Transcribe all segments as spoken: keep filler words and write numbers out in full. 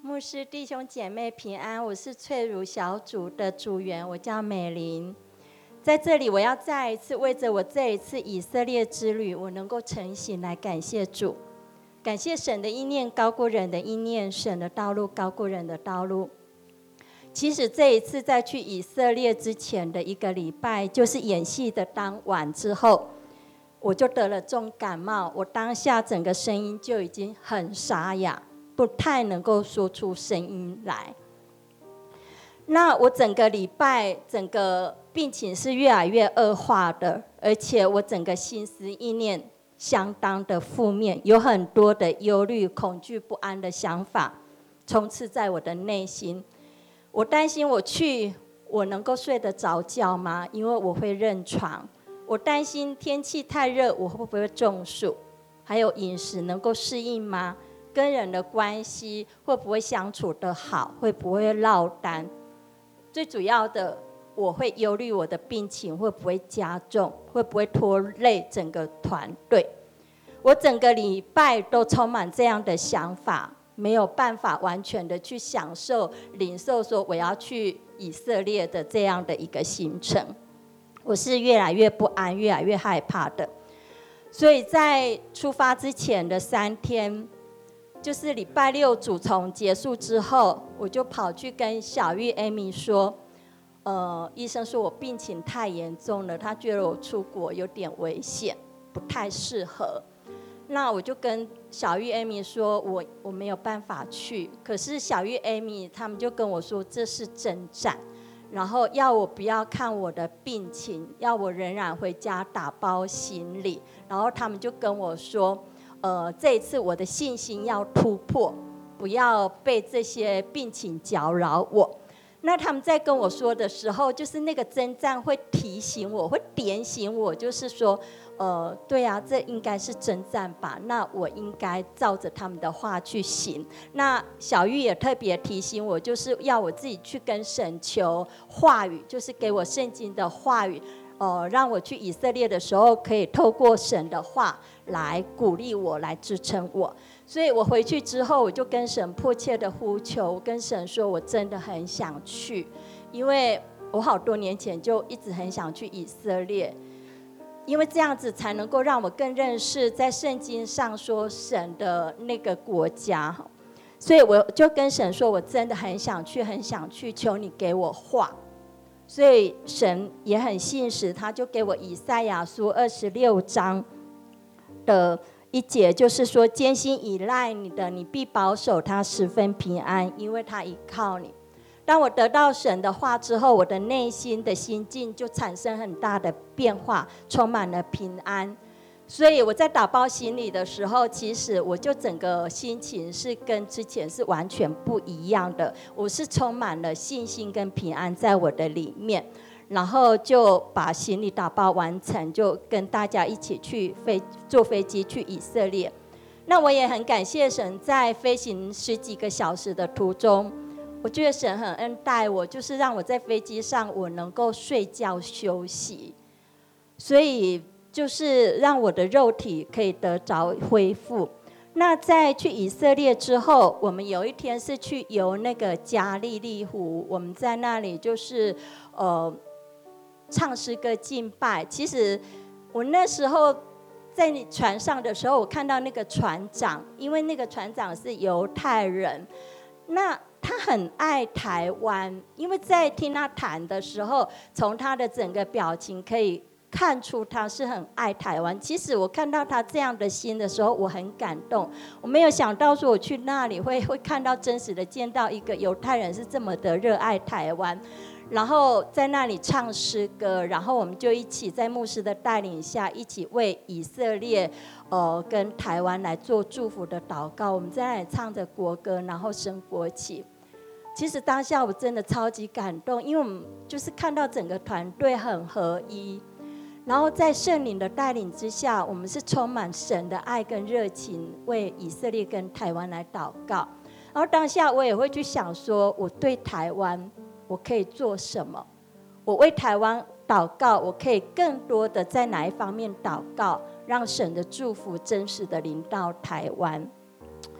牧师弟兄姐妹平安，我是翠如小组的组员，我叫美玲。在这里，我要再一次为着我这一次以色列之旅，我能够成行来感谢主，感谢神的意念高过人的意念，神的道路高过人的道路。其实这一次在去以色列之前的一个礼拜，就是演戏的当晚之后，我就得了重感冒，我当下整个声音就已经很沙哑，不太能够说出声音来。那我整个礼拜整个病情是越来越恶化的，而且我整个心思意念相当的负面，有很多的忧虑、恐惧、不安的想法充斥在我的内心。我担心我去，我能够睡得着觉吗？因为我会认床。我担心天气太热，我会不会中暑？还有饮食能够适应吗？跟人的关系会不会相处得好？会不会落单？最主要的，我会忧虑我的病情会不会加重，会不会拖累整个团队。我整个礼拜都充满这样的想法，没有办法完全的去享受领受说我要去以色列的这样的一个行程。我是越来越不安，越来越害怕的。所以在出发之前的三天，就是礼拜六主从结束之后，我就跑去跟小玉 Amy 说，呃，医生说我病情太严重了，他觉得我出国有点危险，不太适合。那我就跟小玉 Amy 说，我我没有办法去。可是小玉 Amy 他们就跟我说，这是征战，然后要我不要看我的病情，要我仍然回家打包行李。然后他们就跟我说，呃，这一次我的信心要突破，不要被这些病情搅扰我。那他们在跟我说的时候，就是那个征战会提醒我，会点醒我，就是说，呃，对啊，这应该是征战吧？那我应该照着他们的话去行。那小玉也特别提醒我，就是要我自己去跟神求话语，就是给我圣经的话语。呃，让我去以色列的时候，可以透过神的话来鼓励我，来支撑我。所以我回去之后，我就跟神迫切的呼求，跟神说，我真的很想去，因为我好多年前就一直很想去以色列，因为这样子才能够让我更认识在圣经上说神的那个国家。所以我就跟神说，我真的很想去，很想去，求你给我话。所以神也很信实，他就给我以赛亚书二十六章的一节，就是说，艰辛依赖你的，你必保守他十分平安，因为他依靠你。当我得到神的话之后，我的内心的心境就产生很大的变化，充满了平安。所以我在打包行李的时候，其实我就整个心情是跟之前是完全不一样的。我是充满了信心跟平安在我的里面，然后就把行李打包完成，就跟大家一起去飞坐飞机去以色列。那我也很感谢神，在飞行十几个小时的途中，我觉得神很恩待我，就是让我在飞机上我能够睡觉休息，所以就是让我的肉体可以得着恢复。那在去以色列之后，我们有一天是去游那个加利利湖，我们在那里就是呃唱诗歌敬拜。其实我那时候在船上的时候，我看到那个船长，因为那个船长是犹太人，那他很爱台湾，因为在听他谈的时候，从他的整个表情可以看出他是很爱台湾。其实我看到他这样的心的时候，我很感动。我没有想到说我去那里会会看到真实的见到一个犹太人是这么的热爱台湾，然后在那里唱诗歌，然后我们就一起在牧师的带领下，一起为以色列呃跟台湾来做祝福的祷告。我们在那里唱着国歌，然后升国旗。其实当下我真的超级感动，因为我们就是看到整个团队很合一，然后在圣灵的带领之下，我们是充满神的爱跟热情，为以色列跟台湾来祷告。然后当下我也会去想说，我对台湾我可以做什么？我为台湾祷告，我可以更多的在哪一方面祷告，让神的祝福真实的临到台湾？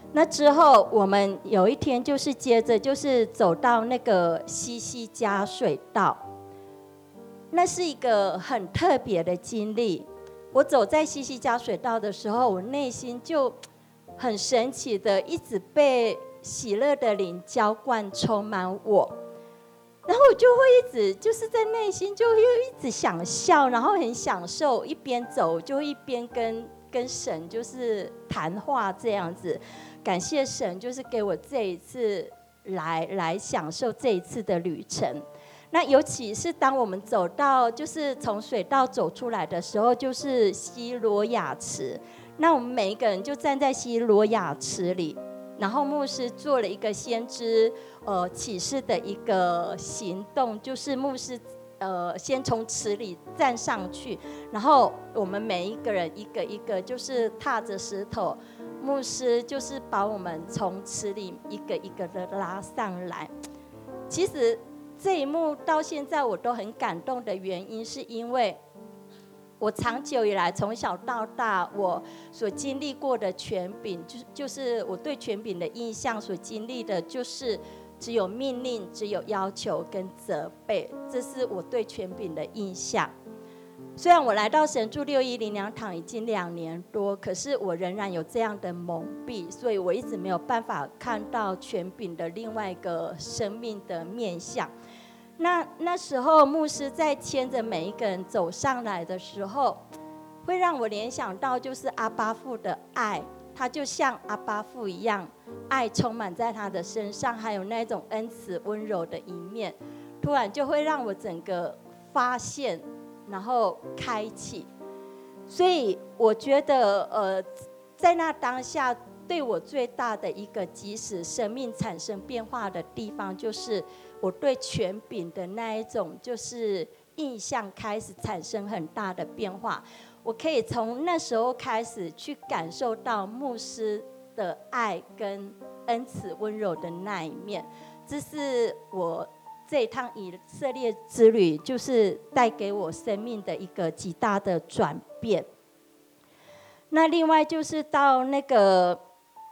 那之后我们有一天就是接着就是走到那个西西家水道，那是一个很特别的经历。我走在西西家水道的时候，我内心就很神奇的一直被喜乐的灵浇灌充满我，然后我就会一直就是在内心就会一直想笑，然后很享受，一边走就一边跟跟神就是谈话这样子，感谢神就是给我这一次来来享受这一次的旅程。那尤其是当我们走到就是从水道走出来的时候，就是西罗亚池，那我们每一个人就站在西罗亚池里，然后牧师做了一个先知呃启示的一个行动，就是牧师呃先从池里站上去，然后我们每一个人一个一个就是踏着石头，牧师就是把我们从池里一个一个的拉上来。其实这一幕到现在我都很感动的原因，是因为我长久以来从小到大我所经历过的权柄，就就是我对权柄的印象所经历的，就是只有命令、只有要求跟责备，这是我对权柄的印象。虽然我来到神助六一灵粮堂已经两年多，可是我仍然有这样的蒙蔽，所以我一直没有办法看到权柄的另外一个生命的面向。那那时候牧师在牵着每一个人走上来的时候，会让我联想到就是阿爸父的爱，他就像阿爸父一样，爱充满在他的身上，还有那种恩慈温柔的一面，突然就会让我整个发现，然后开启。所以我觉得呃，在那当下对我最大的一个即使生命产生变化的地方，就是我对权柄的那一种就是印象开始产生很大的变化。我可以从那时候开始去感受到牧师的爱跟恩慈温柔的那一面，这是我这一趟以色列之旅就是带给我生命的一个极大的转变。那另外就是到那个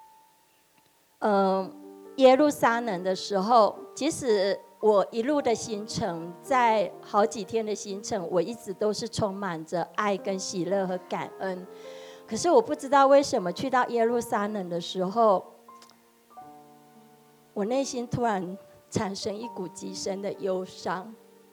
呃耶路撒冷的时候，其实我一路的行程，在好几天的行程，我一直都是充满着爱跟喜乐和感恩。可是我不知道为什么去到耶路撒冷的时候，我内心突然产生一股极深的忧伤。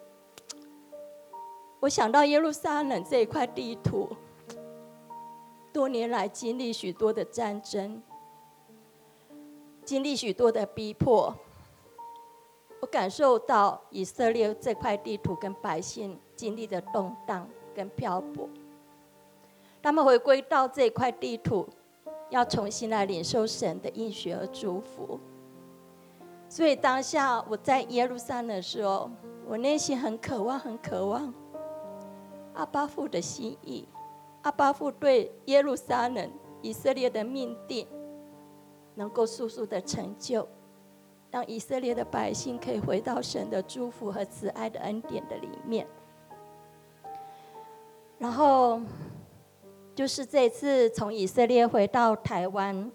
我想到耶路撒冷这一块地图，多年来经历许多的战争，经历许多的逼迫，我感受到以色列这块地图跟百姓经历的动荡跟漂泊，他们回归到这块地图，要重新来领受神的应许和祝福。所以当下我在耶路撒冷的时候，我内心很渴望很渴望阿爸父的心意，阿爸父对耶路撒冷以色列的命定能够速速的成就，让以色列的百姓可以回到神的祝福和慈爱的恩典的里面。然后就是这次从以色列回到台湾，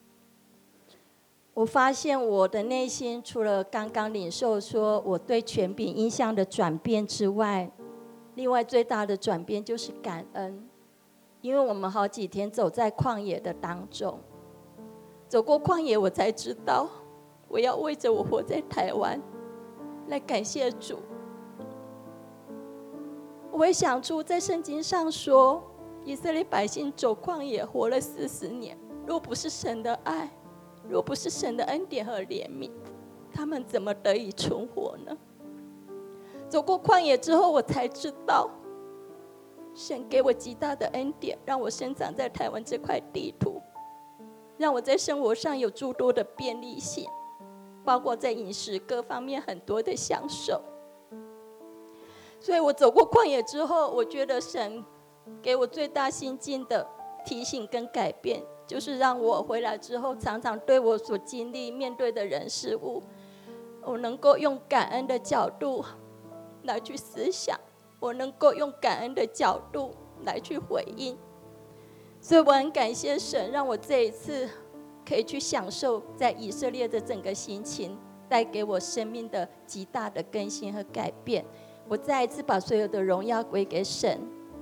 我发现我的内心除了刚刚领受说我对权柄印象的转变之外，另外最大的转变就是感恩。因为我们好几天走在旷野的当中，走过旷野，我才知道我要为着我活在台湾来感谢主。我会想出在圣经上说，以色列百姓走旷野活了四十年，若不是神的爱，若不是神的恩典和怜悯，他们怎么得以存活呢？走过旷野之后，我才知道神给我极大的恩典，让我生长在台湾这块地图，让我在生活上有诸多的便利性，包括在饮食各方面很多的享受。所以我走过旷野之后，我觉得神给我最大心境的提醒跟改变，就是让我回来之后常常对我所经历面对的人事物，我能够用感恩的角度来去思想，我能够用感恩的角度来去回应。所以我很感谢神，让我这一次可以去享受在以色列的整个心情，带给我生命的极大的更新和改变。我再一次把所有的荣耀归给神。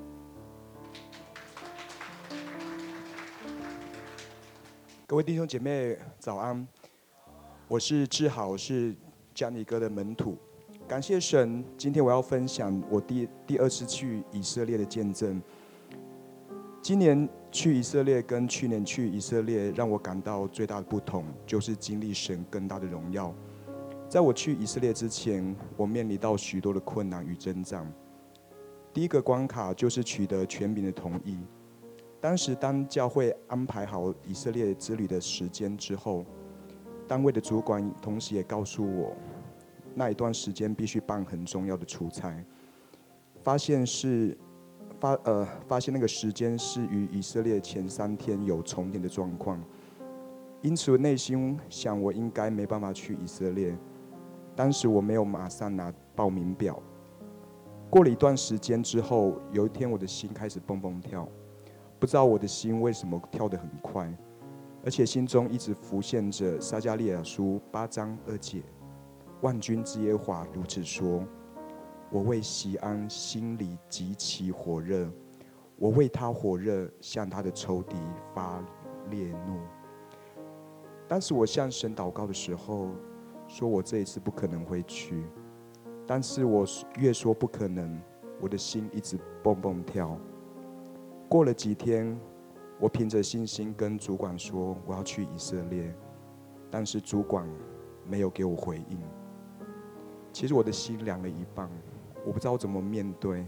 各位弟兄姐妹早安，我是志豪，是嘉尼哥的门徒。感谢神，今天我要分享我第第二次去以色列的见证。今年去以色列跟去年去以色列，让我感到最大的不同，就是经历神更大的荣耀。在我去以色列之前，我面临到许多的困难与征战。第一个关卡就是取得全民的同意。当时当教会安排好以色列之旅的时间之后，单位的主管同时也告诉我，那一段时间必须办很重要的出差。发现是发呃发现那个时间是与以色列前三天有重叠的状况，因此我内心想我应该没办法去以色列。当时我没有马上拿报名表。过了一段时间之后，有一天我的心开始蹦蹦跳，不知道我的心为什么跳得很快，而且心中一直浮现着撒迦利亚书八章二节，万军之耶和华如此说：我为锡安心里极其火热，我为他火热，向他的仇敌发烈怒。当时我向神祷告的时候，说我这一次不可能会去，但是我越说不可能，我的心一直蹦蹦跳。过了几天，我凭着信心跟主管说我要去以色列，但是主管没有给我回应。其实我的心凉了一半，我不知道怎么面对。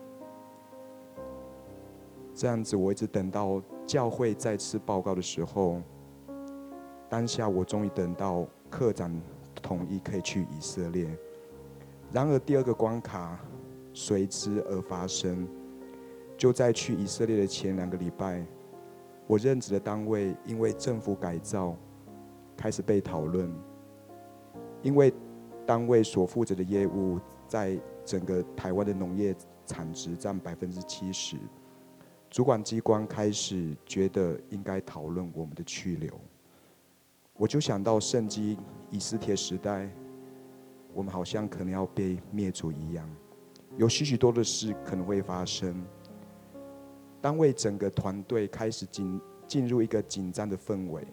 这样子，我一直等到教会再次报告的时候，当下我终于等到科长同意可以去以色列。然而第二个关卡随之而发生，就在去以色列的前两个礼拜，我任职的单位因为政府改造开始被讨论，因为单位所负责的业务在整个台湾的农业产值占百分之七十，主管机关开始觉得应该讨论我们的去留。我就想到圣经以斯帖时代，我们好像可能要被灭族一样，有许许多的事可能会发生。单位整个团队开始进进入一个紧张的氛围。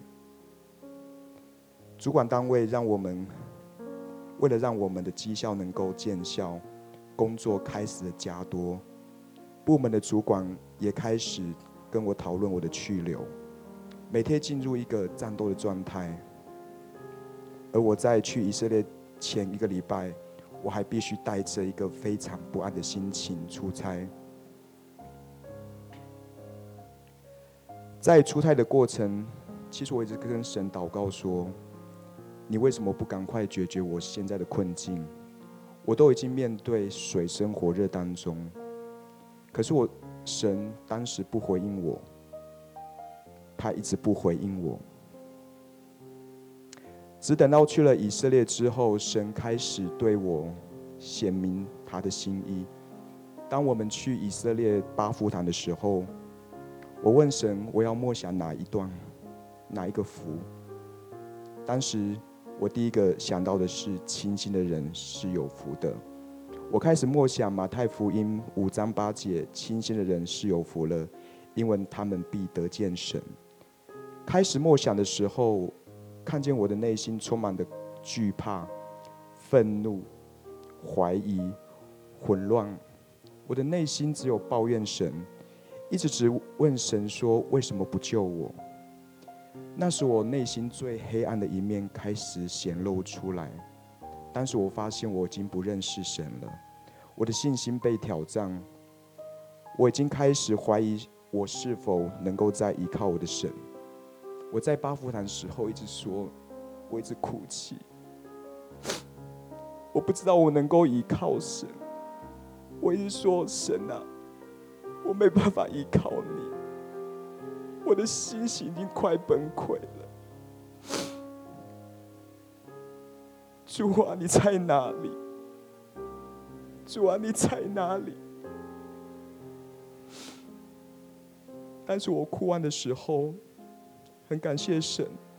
主管单位让我们为了让我们的绩效能够见效，工作开始了加多。部门的主管也开始跟我讨论我的去留。每天进入一个战斗的状态，而我在去以色列前一个礼拜，我还必须带着一个非常不安的心情出差。在出差的过程，其实我一直跟神祷告说：你为什么不赶快解决我现在的困境？我都已经面对水深火热当中，可是我神当时不回应我。他一直不回应我，只等到去了以色列之后，神开始对我显明他的心意。当我们去以色列巴弗坦的时候，我问神，我要默想哪一段，哪一个福？当时我第一个想到的是，清心的人是有福的。我开始默想马太福音五章八节，清心的人是有福了，因为他们必得见神。开始默想的时候，看见我的内心充满了惧怕、愤怒、怀疑、混乱。我的内心只有抱怨神，一直只问神说：为什么不救我？那时我内心最黑暗的一面开始显露出来。当时我发现我已经不认识神了，我的信心被挑战，我已经开始怀疑我是否能够再依靠我的神。我在巴弗坦的时候一直说，我一直哭泣，我不知道我能够依靠神。我一直说，神啊，我没办法依靠你，我的心情已经快崩溃了。主啊，你在哪里？主啊，你在哪里？但是我哭完的时候，很感谢神，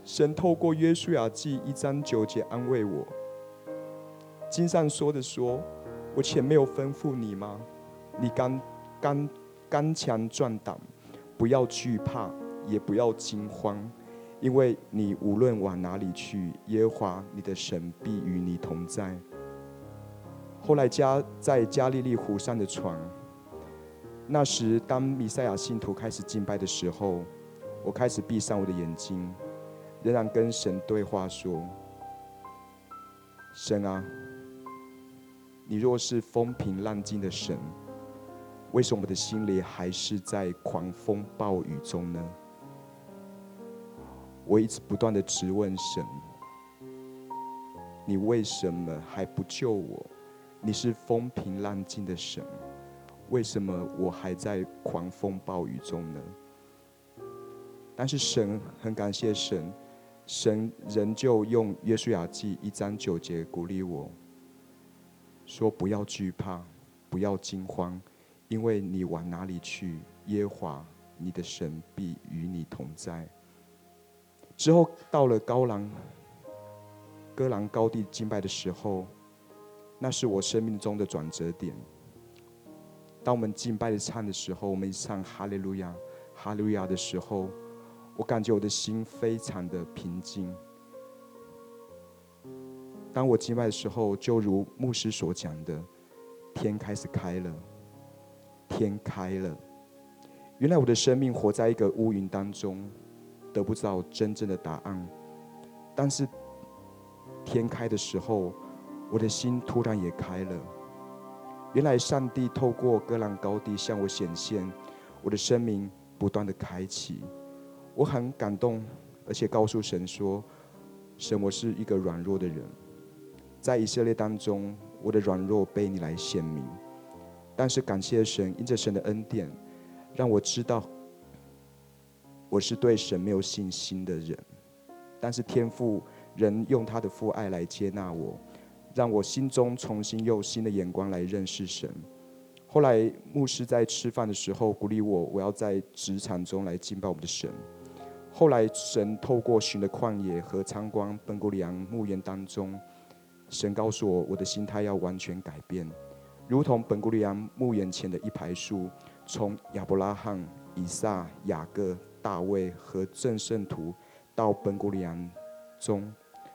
神透过约书亚记一章九节安慰我。经上说的说，我前没有吩咐你吗？你刚刚刚强壮胆，不要惧怕，也不要惊慌，因为你无论往哪里去，耶和华你的神必与你同在。后来加在加利利湖上的船，那时当弥赛亚信徒开始敬拜的时候，我开始闭上我的眼睛，仍然跟神对话说：神啊，你若是风平浪静的神，为什么我的心里还是在狂风暴雨中呢？我一直不断的质问神，你为什么还不救我？你是风平浪静的神，为什么我还在狂风暴雨中呢？但是神，很感谢神，神仍旧用约书亚记一章九节鼓励我，说不要惧怕，不要惊慌，因为你往哪里去，耶和华你的神必与你同在。之后到了高兰戈兰高地敬拜的时候，那是我生命中的转折点。当我们敬拜的唱的时候，我们唱哈利路亚哈利路亚的时候，我感觉我的心非常的平静。当我敬拜的时候，就如牧师所讲的，天开始开了，天开了。原来我的生命活在一个乌云当中，得不到真正的答案。但是天开的时候，我的心突然也开了。原来上帝透过戈兰高地向我显现，我的生命不断的开启。我很感动，而且告诉神说：神，我是一个软弱的人，在以色列当中，我的软弱被你来显明。但是感谢神，因着神的恩典，让我知道我是对神没有信心的人，但是天父仍用他的父爱来接纳我，让我心中重新用新的眼光来认识神。后来牧师在吃饭的时候鼓励我，我要在职场中来敬拜我们的神。后来神透过寻的旷野和参观本古里昂牧园当中，神告诉我，我的心态要完全改变，如同本古里昂牧园前的一排树，从亚伯拉罕、以撒、雅各、大卫和众圣徒，到本古里昂中，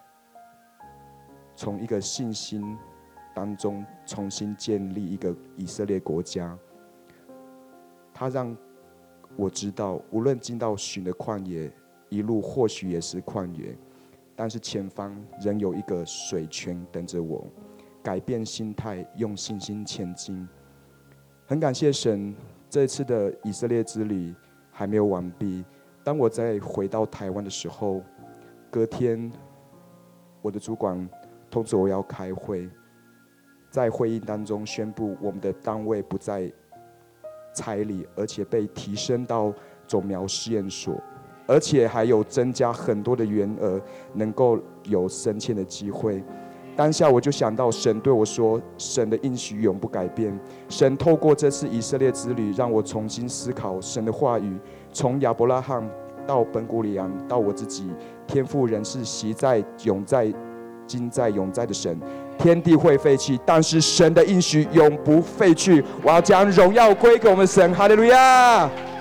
从一个信心当中重新建立一个以色列国家。他让我知道，无论进到寻的旷野，一路或许也是旷野，但是前方仍有一个水泉等着我。改变心态，用信心前进。很感谢神，这次的以色列之旅还没有完毕。当我再回到台湾的时候，隔天我的主管通知我要开会，在会议当中宣布我们的单位不再差里，而且被提升到种苗试验所，而且还有增加很多的员额，能够有升迁的机会。当下我就想到神对我说，神的应许永不改变。神透过这次以色列之旅，让我重新思考神的话语，从亚伯拉罕到本古里昂，到我自己，天父仍是习在、永在、今在、永在的神。天地会废弃，但是神的应许永不废去。我要将荣耀归给我们神，哈利路亚。